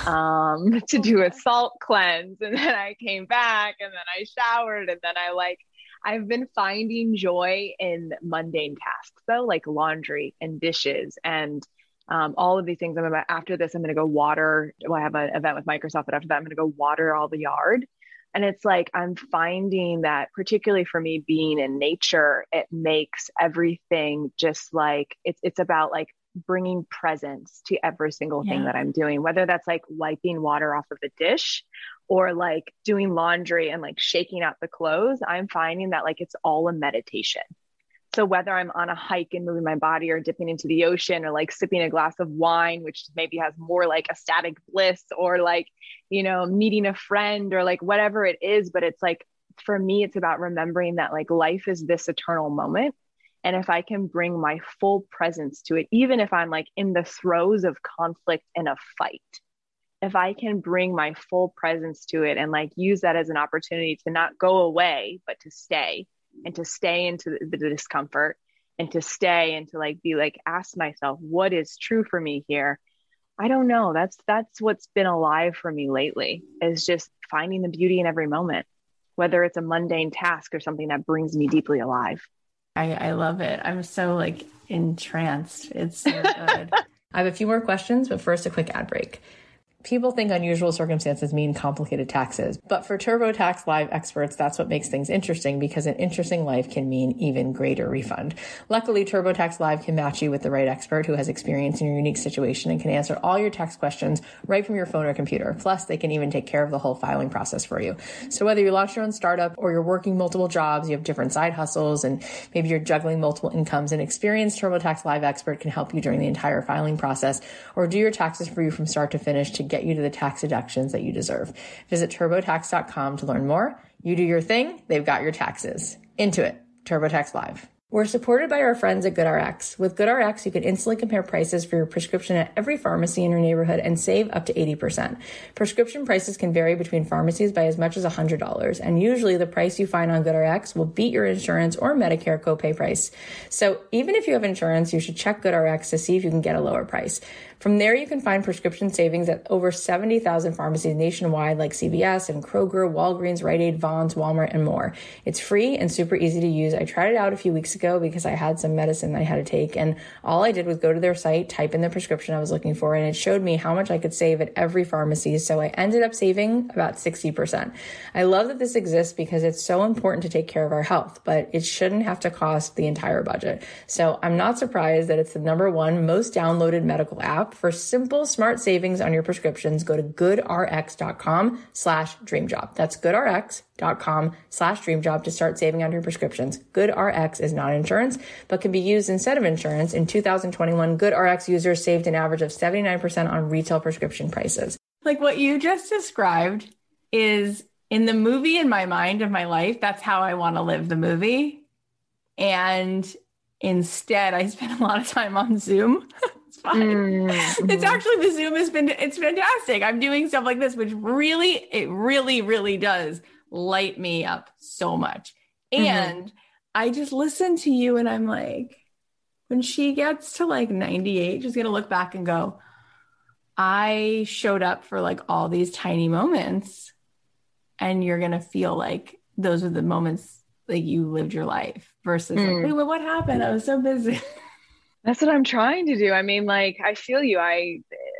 um, to do a salt cleanse. And then I came back and then I showered, and then I like, I've been finding joy in mundane tasks though, like laundry and dishes and Um, all of these things. I'm about, after this, I'm going to go water. Well, I have an event with Microsoft, but after that, I'm going to go water all the yard. And it's like, I'm finding that particularly for me being in nature, it makes everything just like, it's, it's about like bringing presence to every single thing Yeah. that I'm doing, whether that's like wiping water off of the dish or like doing laundry and like shaking out the clothes. I'm finding that like, it's all a meditation. So whether I'm on a hike and moving my body or dipping into the ocean or like sipping a glass of wine, which maybe has more like ecstatic bliss, or like, you know, meeting a friend or like whatever it is. But it's like, for me, it's about remembering that like life is this eternal moment. And if I can bring my full presence to it, even if I'm like in the throes of conflict and a fight, if I can bring my full presence to it and like use that as an opportunity to not go away, but to stay. And to stay into the, the discomfort, and to stay and to like be like, ask myself, what is true for me here? I don't know. That's, that's what's been alive for me lately, is just finding the beauty in every moment, whether it's a mundane task or something that brings me deeply alive. I, I love it. I'm so like entranced. It's so good. I have a few more questions, but first a quick ad break. People think unusual circumstances mean complicated taxes, but for TurboTax Live experts, that's what makes things interesting, because an interesting life can mean even greater refund. Luckily, TurboTax Live can match you with the right expert who has experience in your unique situation and can answer all your tax questions right from your phone or computer. Plus, they can even take care of the whole filing process for you. So whether you launch your own startup or you're working multiple jobs, you have different side hustles, and maybe you're juggling multiple incomes, an experienced TurboTax Live expert can help you during the entire filing process or do your taxes for you from start to finish to get you to the tax deductions that you deserve. Visit turbotax dot com to learn more. You do your thing, they've got your taxes. Into it. TurboTax Live. We're supported by our friends at GoodRx. With GoodRx, you can instantly compare prices for your prescription at every pharmacy in your neighborhood and save up to eighty percent. Prescription prices can vary between pharmacies by as much as one hundred dollars, and usually the price you find on GoodRx will beat your insurance or Medicare copay price. So even if you have insurance, you should check GoodRx to see if you can get a lower price. From there, you can find prescription savings at over seventy thousand pharmacies nationwide, like C V S and Kroger, Walgreens, Rite Aid, Vons, Walmart, and more. It's free and super easy to use. I tried it out a few weeks ago because I had some medicine I had to take, and all I did was go to their site, type in the prescription I was looking for, and it showed me how much I could save at every pharmacy. So I ended up saving about sixty percent. I love that this exists because it's so important to take care of our health, but it shouldn't have to cost the entire budget. So I'm not surprised that it's the number one most downloaded medical app. For simple, smart savings on your prescriptions, go to goodrx.com slash dreamjob. That's goodrx.com slash dreamjob to start saving on your prescriptions. GoodRx is not insurance, but can be used instead of insurance. In two thousand twenty-one, GoodRx users saved an average of seventy-nine percent on retail prescription prices. Like what you just described is in the movie in my mind of my life. That's how I want to live the movie. And instead, I spend a lot of time on Zoom. It's fine. Mm-hmm. It's actually, the Zoom has been, it's fantastic. I'm doing stuff like this, which really, it really, really does light me up so much. And mm-hmm. I just listen to you and I'm like, when she gets to like ninety-eight, she's going to look back and go, I showed up for like all these tiny moments. And you're going to feel like those are the moments like you lived your life versus mm. like, wait, well, what happened? I was so busy. That's what I'm trying to do. I mean, like, I feel you. I,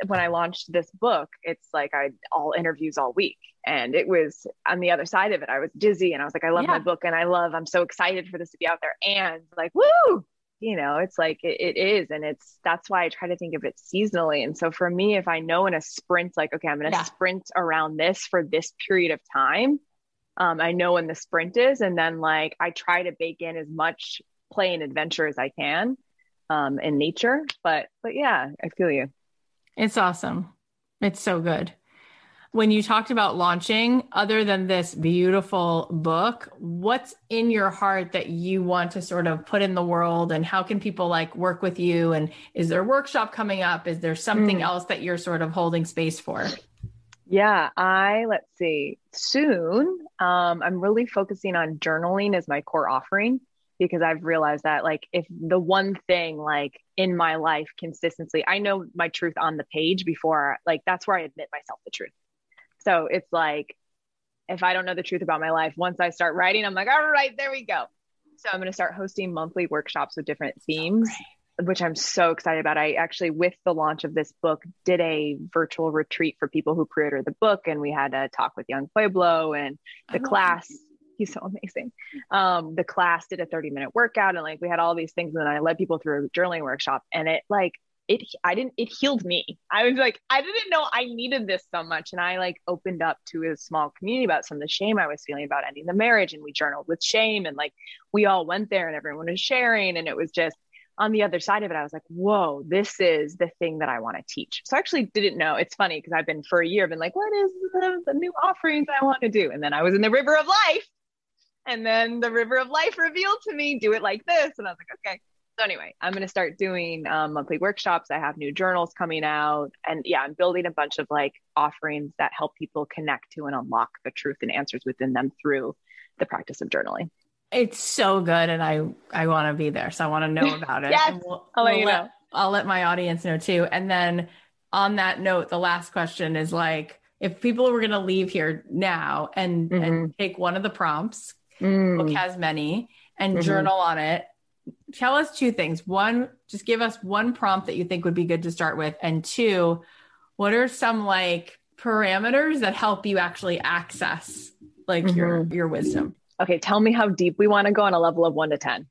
when I launched this book, it's like I all interviews all week. And it was on the other side of it. I was dizzy and I was like, I love yeah. my book and I love, I'm so excited for this to be out there. And like, woo, you know, it's like, it, it is. And it's, that's why I try to think of it seasonally. And so for me, if I know in a sprint, like, okay, I'm going to yeah. sprint around this for this period of time. Um, I know when the sprint is, and then like, I try to bake in as much play and adventure as I can, um, in nature, but, but yeah, I feel you. It's awesome. It's so good. When you talked about launching, other than this beautiful book, what's in your heart that you want to sort of put in the world, and how can people like work with you? And is there a workshop coming up? Is there something mm. else that you're sort of holding space for? Yeah, I, let's see, soon, um, I'm really focusing on journaling as my core offering, because I've realized that like, if the one thing like in my life consistency, I know my truth on the page before, like, that's where I admit myself the truth. So it's like, if I don't know the truth about my life, once I start writing, I'm like, all right, there we go. So I'm going to start hosting monthly workshops with different themes, so which I'm so excited about. I actually, with the launch of this book, did a virtual retreat for people who pre-ordered the book. And we had a talk with Young Pueblo, and the oh, class, he's so amazing. Um, the class did a thirty minute workout, and like, we had all these things. And then I led people through a journaling workshop, and it like, It, I didn't, it healed me. I was like, I didn't know I needed this so much. And I like opened up to a small community about some of the shame I was feeling about ending the marriage. And we journaled with shame. And like, we all went there and everyone was sharing. And it was just on the other side of it. I was like, whoa, this is the thing that I want to teach. So I actually didn't know. It's funny because I've been for a year, been like, what is the, the new offerings I want to do? And then I was in the river of life. And then the river of life revealed to me, do it like this. And I was like, okay. So anyway, I'm going to start doing um, monthly workshops. I have new journals coming out, and yeah, I'm building a bunch of like offerings that help people connect to and unlock the truth and answers within them through the practice of journaling. It's so good. And I, I want to be there. So I want to know about it. Yes, we'll, I'll let we'll you let, know. I'll let my audience know too. And then on that note, the last question is like, if people were going to leave here now and, mm-hmm. and take one of the prompts, mm. book has many, and mm-hmm. journal on it, tell us two things. One, just give us one prompt that you think would be good to start with. And two, what are some like parameters that help you actually access like mm-hmm. your, your wisdom? Okay. Tell me how deep we want to go on a level of one to ten.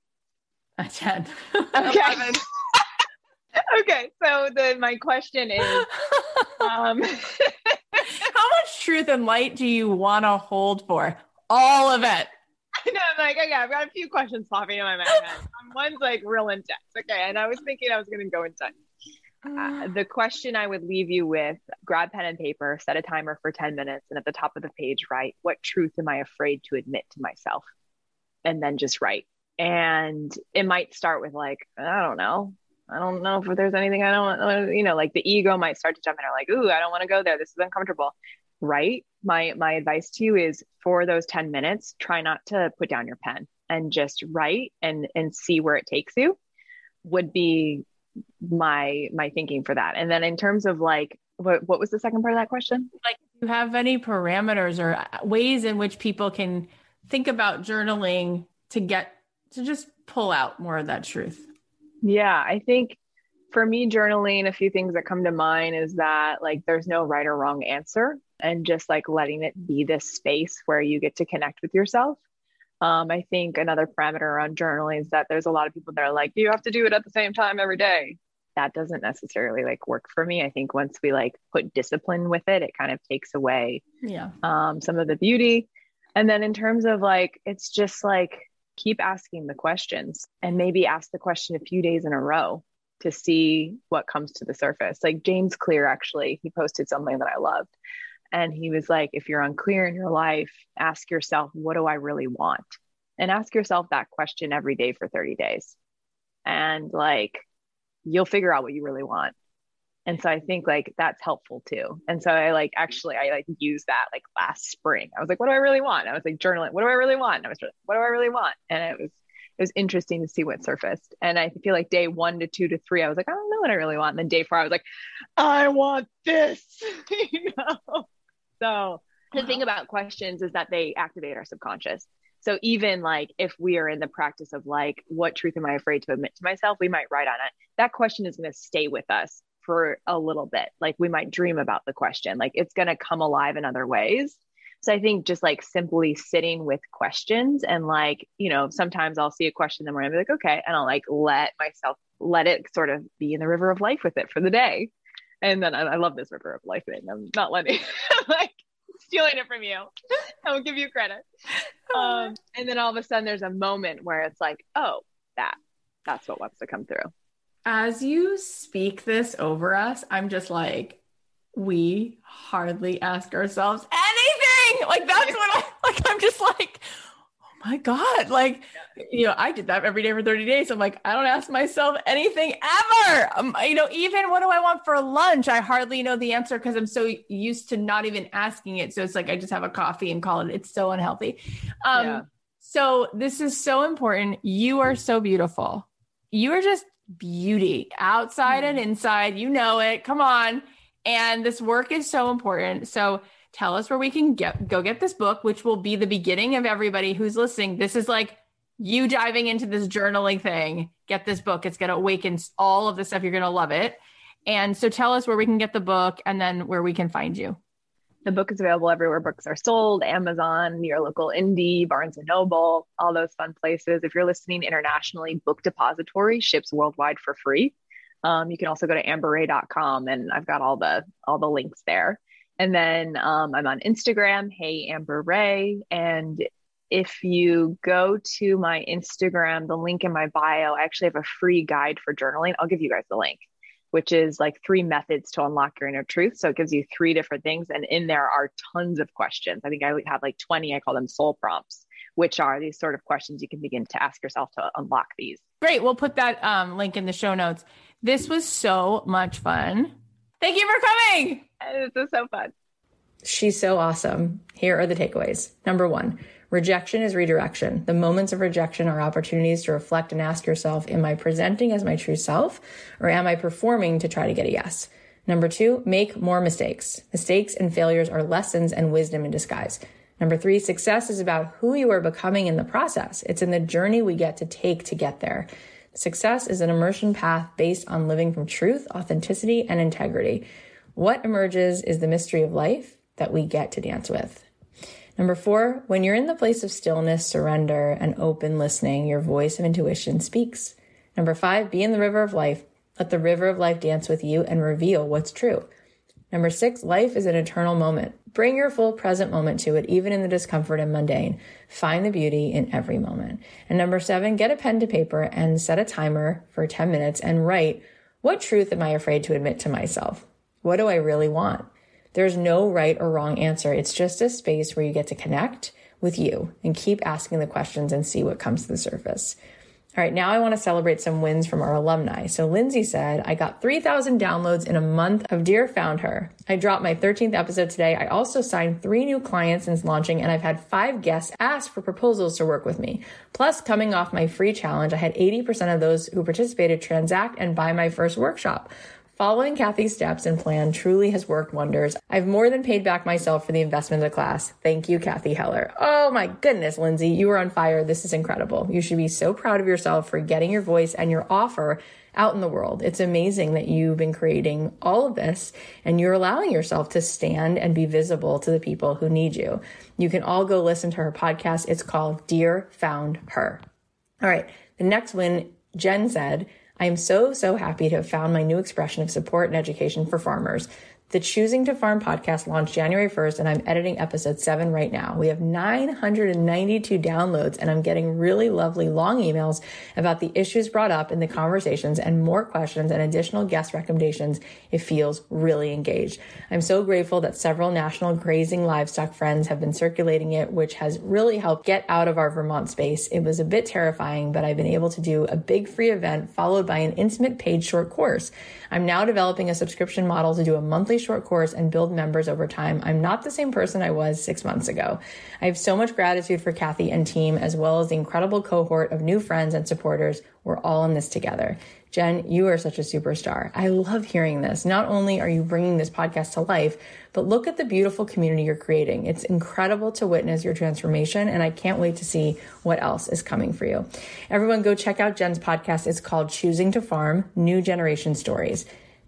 A ten. Okay. Okay. So the, my question is, um, how much truth and light do you want to hold for? All of it. I know, I'm like, okay, I've got a few questions popping in my mind. Um, one's like real intense. Okay. And I was thinking I was going to go intense. Uh, the question I would leave you with, grab pen and paper, set a timer for ten minutes. And at the top of the page, write, what truth am I afraid to admit to myself? And then just write. And it might start with like, I don't know. I don't know if there's anything I don't want, you know, like the ego might start to jump in or like, ooh, I don't want to go there. This is uncomfortable. Right. My, my advice to you is for those ten minutes, try not to put down your pen and just write and, and see where it takes you would be my, my thinking for that. And then in terms of like, what, what was the second part of that question? Like, do you have any parameters or ways in which people can think about journaling to get, to just pull out more of that truth? Yeah. I think for me, journaling, a few things that come to mind is that like, there's no right or wrong answer. And just like letting it be this space where you get to connect with yourself. Um, I think another parameter around journaling is that there's a lot of people that are like, you have to do it at the same time every day. That doesn't necessarily like work for me. I think once we like put discipline with it, it kind of takes away yeah. um, some of the beauty. And then in terms of like, it's just like, keep asking the questions and maybe ask the question a few days in a row to see what comes to the surface. Like James Clear, actually, he posted something that I loved. And he was like, if you're unclear in your life, ask yourself, what do I really want? And ask yourself that question every day for thirty days. And like, you'll figure out what you really want. And so I think like that's helpful too. And so I like, actually, I like used that like last spring. I was like, what do I really want? I was like journaling, what do I really want? And I was like, what do I really want? And it was, it was interesting to see what surfaced. And I feel like day one to two to three, I was like, I don't know what I really want. And then day four, I was like, I want this, you know? So the thing about questions is that they activate our subconscious. So even like if we are in the practice of like, what truth am I afraid to admit to myself? We might write on it. That question is going to stay with us for a little bit. Like we might dream about the question, like it's going to come alive in other ways. So I think just like simply sitting with questions and like, you know, sometimes I'll see a question in the morning and be like, okay. And I'll like let myself, let it sort of be in the river of life with it for the day. And then I, I love this river of life thing. I'm not letting, I'm like stealing it from you. I will give you credit. Um, and then all of a sudden there's a moment where it's like, oh, that, that's what wants to come through. As you speak this over us, I'm just like, we hardly ask ourselves anything. Like that's what I, like, I'm just like, oh my God. Like, yeah. you know, I did that every day for thirty days. I'm like, I don't ask myself anything ever. Um, you know, even what do I want for lunch? I hardly know the answer because I'm so used to not even asking it. So it's like, I just have a coffee and call it. It's so unhealthy. Um, yeah. So this is so important. You are so beautiful. You are just beauty outside mm-hmm. and inside, you know it. Come on. And this work is so important. So tell us where we can get, go get this book, which will be the beginning of everybody who's listening. This is like you diving into this journaling thing. Get this book. It's going to awaken all of the stuff. You're going to love it. And so tell us where we can get the book and then where we can find you. The book is available everywhere books are sold, Amazon, your local indie, Barnes and Noble, all those fun places. If you're listening internationally, Book Depository ships worldwide for free. Um, you can also go to amber ray dot com and I've got all the all the links there. And then um, I'm on Instagram, Hey Amber Ray. And if you go to my Instagram, the link in my bio, I actually have a free guide for journaling. I'll give you guys the link, which is like three methods to unlock your inner truth. So it gives you three different things. And in there are tons of questions. I think I have like twenty, I call them soul prompts, which are these sort of questions you can begin to ask yourself to unlock these. Great. We'll put that um, link in the show notes. This was so much fun. Thank you for coming. This was so fun. She's so awesome. Here are the takeaways. Number one, rejection is redirection. The moments of rejection are opportunities to reflect and ask yourself, am I presenting as my true self or am I performing to try to get a yes? Number two, make more mistakes. Mistakes and failures are lessons and wisdom in disguise. Number three, success is about who you are becoming in the process. It's in the journey we get to take to get there. Success is an immersion path based on living from truth, authenticity, and integrity. What emerges is the mystery of life that we get to dance with. Number four, when you're in the place of stillness, surrender, and open listening, your voice of intuition speaks. Number five, be in the river of life. Let the river of life dance with you and reveal what's true. Number six, life is an eternal moment. Bring your full present moment to it, even in the discomfort and mundane. Find the beauty in every moment. And number seven, get a pen to paper and set a timer for ten minutes and write, what truth am I afraid to admit to myself? What do I really want? There's no right or wrong answer. It's just a space where you get to connect with you and keep asking the questions and see what comes to the surface. All right, now I want to celebrate some wins from our alumni. So Lindsay said, I got three thousand downloads in a month of Dear Found Her. I dropped my thirteenth episode today. I also signed three new clients since launching, and I've had five guests ask for proposals to work with me. Plus, coming off my free challenge, I had eighty percent of those who participated transact and buy my first workshop. Following Kathy's steps and plan truly has worked wonders. I've more than paid back myself for the investment of the class. Thank you, Kathy Heller. Oh my goodness, Lindsay, you are on fire. This is incredible. You should be so proud of yourself for getting your voice and your offer out in the world. It's amazing that you've been creating all of this and you're allowing yourself to stand and be visible to the people who need you. You can all go listen to her podcast. It's called Dear Found Her. All right. The next win, Jen said, I am so, so happy to have found my new expression of support and education for farmers. The Choosing to Farm podcast launched January first, and I'm editing episode seven right now. We have nine hundred ninety-two downloads, and I'm getting really lovely long emails about the issues brought up in the conversations and more questions and additional guest recommendations. It feels really engaged. I'm so grateful that several national grazing livestock friends have been circulating it, which has really helped get out of our Vermont space. It was a bit terrifying, but I've been able to do a big free event followed by an intimate paid short course. I'm now developing a subscription model to do a monthly short course and build members over time. I'm not the same person I was six months ago. I have so much gratitude for Kathy and team, as well as the incredible cohort of new friends and supporters. We're all in this together. Jen, you are such a superstar. I love hearing this. Not only are you bringing this podcast to life, but look at the beautiful community you're creating. It's incredible to witness your transformation, and I can't wait to see what else is coming for you. Everyone go check out Jen's podcast. It's called Choosing to Farm, New Generation Stories.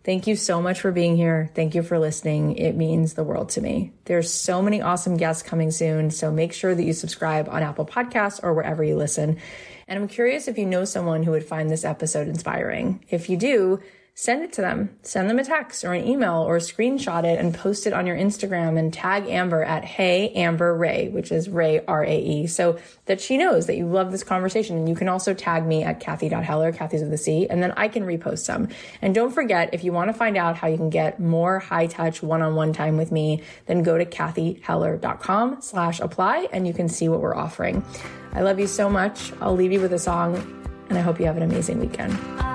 Thank you so much for being here. Thank you for listening. It means the world to me. There's so many awesome guests coming soon, so make sure that you subscribe on Apple Podcasts or wherever you listen. And I'm curious if you know someone who would find this episode inspiring. If you do, send it to them. Send them a text or an email or screenshot it and post it on your Instagram and tag Amber at Hey Amber Ray, which is Ray, R A E, so that she knows that you love this conversation. And you can also tag me at Kathy dot Heller, Kathy's with a C, and then I can repost some. And don't forget, if you want to find out how you can get more high-touch one-on-one time with me, then go to Kathy Heller dot com slash apply and you can see what we're offering. I love you so much. I'll leave you with a song and I hope you have an amazing weekend.